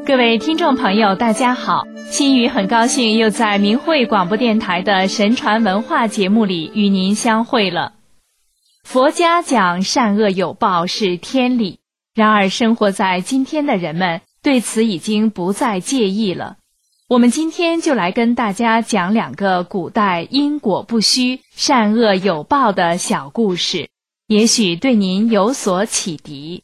各位听众朋友大家好，心语很高兴又在明慧广播电台的神传文化节目里与您相会了。佛家讲善恶有报是天理，然而生活在今天的人们对此已经不再介意了。我们今天就来跟大家讲两个古代因果不虚、善恶有报的小故事，也许对您有所启迪。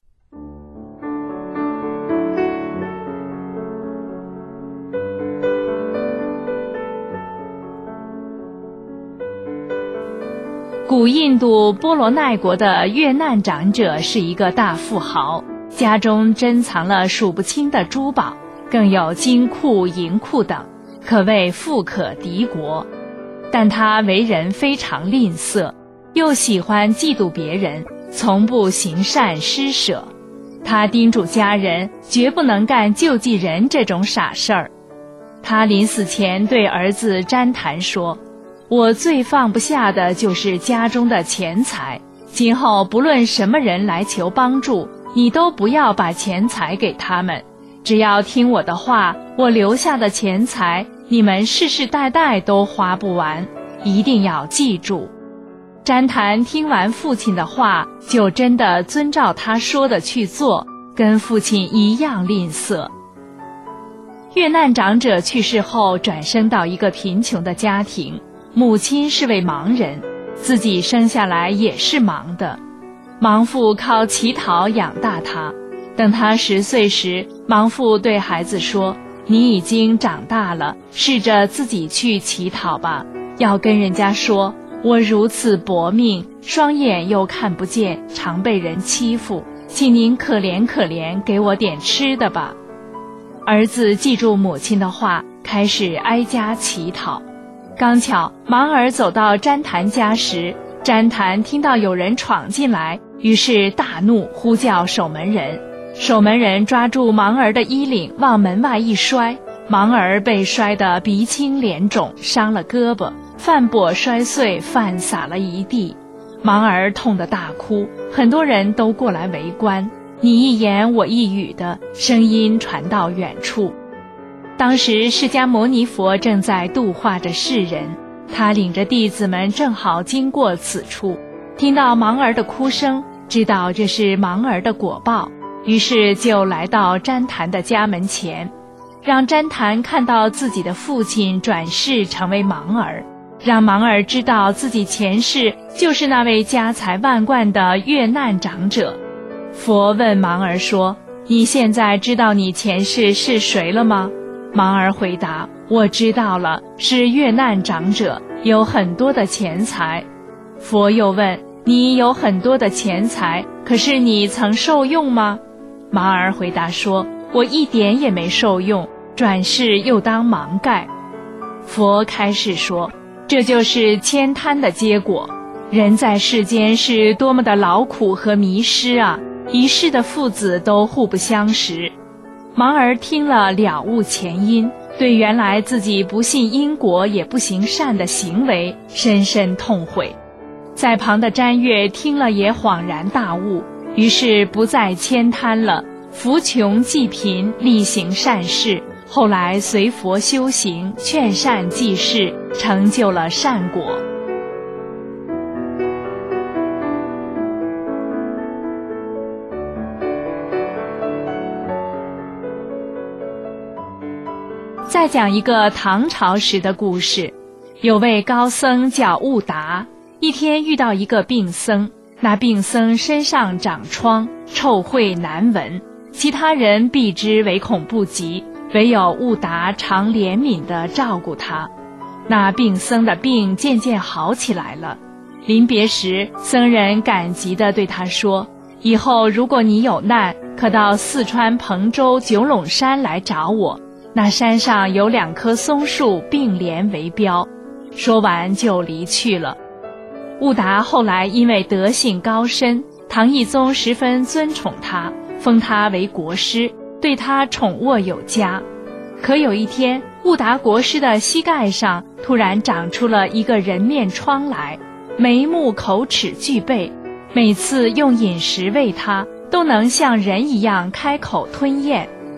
古印度波罗奈国的越难长者是一个大富豪，家中珍藏了数不清的珠宝，更有金库、银库等，可谓富可敌国。但他为人非常吝啬，又喜欢嫉妒别人，从不行善施舍。他叮嘱家人绝不能干救济人这种傻事儿。他临死前对儿子旃檀说，我最放不下的就是家中的钱财，今后不论什么人来求帮助，你都不要把钱财给他们，只要听我的话，我留下的钱财你们世世代代都花不完，一定要记住。旃檀听完父亲的话，就真的遵照他说的去做，跟父亲一样吝啬。越难长者去世后，转生到一个贫穷的家庭，母亲是位盲人，自己生下来也是盲的。盲妇靠乞讨养大他，等他10岁时，盲妇对孩子说，你已经长大了，试着自己去乞讨吧，要跟人家说，我如此薄命，双眼又看不见，常被人欺负，请您可怜可怜，给我点吃的吧。儿子记住母亲的话，开始挨家乞讨。刚巧盲儿走到旃檀家时，旃檀听到有人闯进来，于是大怒，呼叫守门人。守门人抓住盲儿的衣领，往门外一摔，盲儿被摔得鼻青脸肿，伤了胳膊，饭钵摔碎，饭洒了一地。盲儿痛得大哭，很多人都过来围观，你一言我一语的，声音传到远处。当时释迦牟尼佛正在度化着世人，他领着弟子们正好经过此处，听到盲儿的哭声，知道这是盲儿的果报，于是就来到旃檀的家门前，让旃檀看到自己的父亲转世成为盲儿，让盲儿知道自己前世就是那位家财万贯的越难长者。佛问盲儿说，你现在知道你前世是谁了吗？盲儿回答，我知道了，是越难长者，有很多的钱财。佛又问，你有很多的钱财，可是你曾受用吗？盲儿回答说，我一点也没受用，转世又当盲盖。佛开示说，这就是悭贪的结果，人在世间是多么的劳苦和迷失啊，一世的父子都互不相识。盲儿听了了悟前因，对原来自己不信因果也不行善的行为深深痛悔。在旁的瞻月听了也恍然大悟，于是不再悭贪了，扶穷济贫，力行善事，后来随佛修行，劝善济世，成就了善果。再讲一个唐朝时的故事，有位高僧叫悟达，一天遇到一个病僧，那病僧身上长疮，臭秽难闻，其他人避之唯恐不及，唯有悟达常怜悯地照顾他。那病僧的病渐渐好起来了，临别时，僧人感激地对他说，以后如果你有难，可到四川彭州九垄山来找我，那山上有2棵松树并联为标。说完就离去了。悟达后来因为德性高深，唐懿宗十分尊宠他，封他为国师，对他宠握有加。可有一天，悟达国师的膝盖上突然长出了一个人面疮来，眉目口齿俱备，每次用饮食喂他，都能像人一样开口吞咽。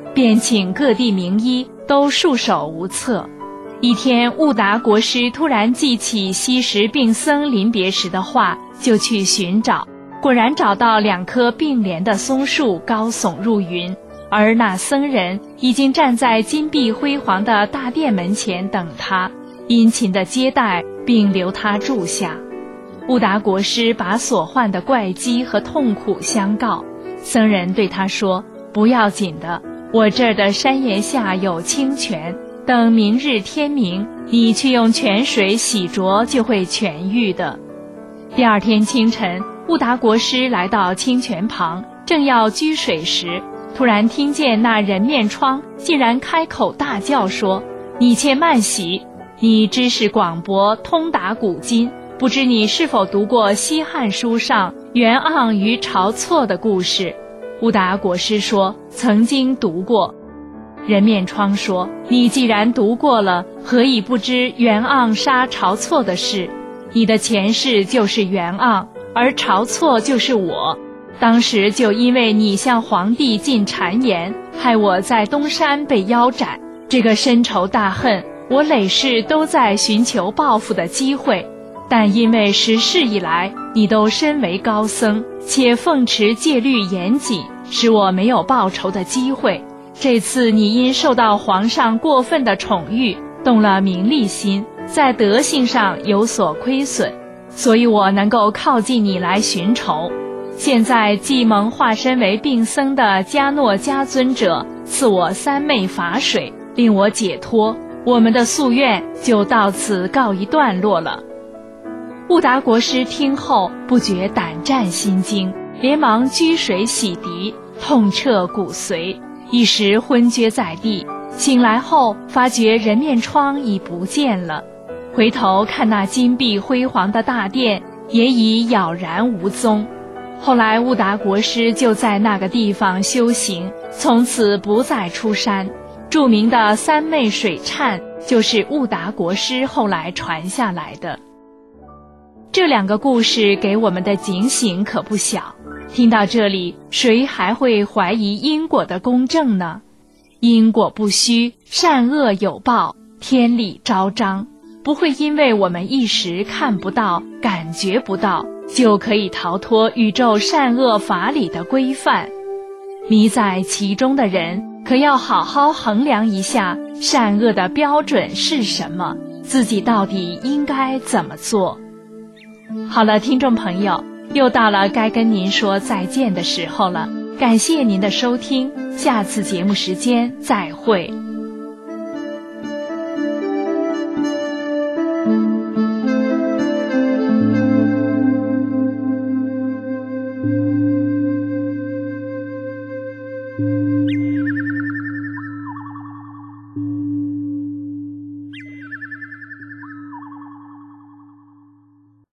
便请各地名医都束手无策。一天，悟达国师突然记起昔时病僧临别时的话，就去寻找，果然找到2棵并联的松树高耸入云，而那僧人已经站在金碧辉煌的大殿门前等他，殷勤地接待并留他住下。悟达国师把所患的怪疾和痛苦相告，僧人对他说：不要紧的，我这儿的山岩下有清泉，等明日天明，你去用泉水洗濯就会痊愈的。第2天清晨，悟达国师来到清泉旁，正要掬水时，突然听见那人面疮竟然开口大叫说：你且慢洗，你知识广博，通达古今，不知你是否读过西汉书上袁盎与晁错的故事？悟达国师说：曾经读过。人面疮说：你既然读过了，何以不知袁盎杀晁错的事？你的前世就是袁盎，而晁错就是我。当时就因为你向皇帝进谗言，害我在东山被腰斩，这个深仇大恨，我累世都在寻求报复的机会。但因为10世以来你都身为高僧，且奉持戒律严谨，使我没有报仇的机会。这次你因受到皇上过分的宠遇，动了名利心，在德行上有所亏损，所以我能够靠近你来寻仇。现在既蒙化身为病僧的迦诺迦尊者赐我3昧法水，令我解脱，我们的夙愿就到此告一段落了。悟达国师听后不觉胆战心惊，连忙掬水洗涤，痛彻骨髓，一时昏厥在地。醒来后发觉人面疮已不见了，回头看那金碧辉煌的大殿也已杳然无踪。后来悟达国师就在那个地方修行，从此不再出山。著名的3昧水忏就是悟达国师后来传下来的。这2个故事给我们的警醒可不小。听到这里，谁还会怀疑因果的公正呢？因果不虚，善恶有报，天理昭彰，不会因为我们一时看不到、感觉不到，就可以逃脱宇宙善恶法理的规范。迷在其中的人，可要好好衡量一下善恶的标准是什么，自己到底应该怎么做。好了，听众朋友，又到了该跟您说再见的时候了，感谢您的收听，下次节目时间再会。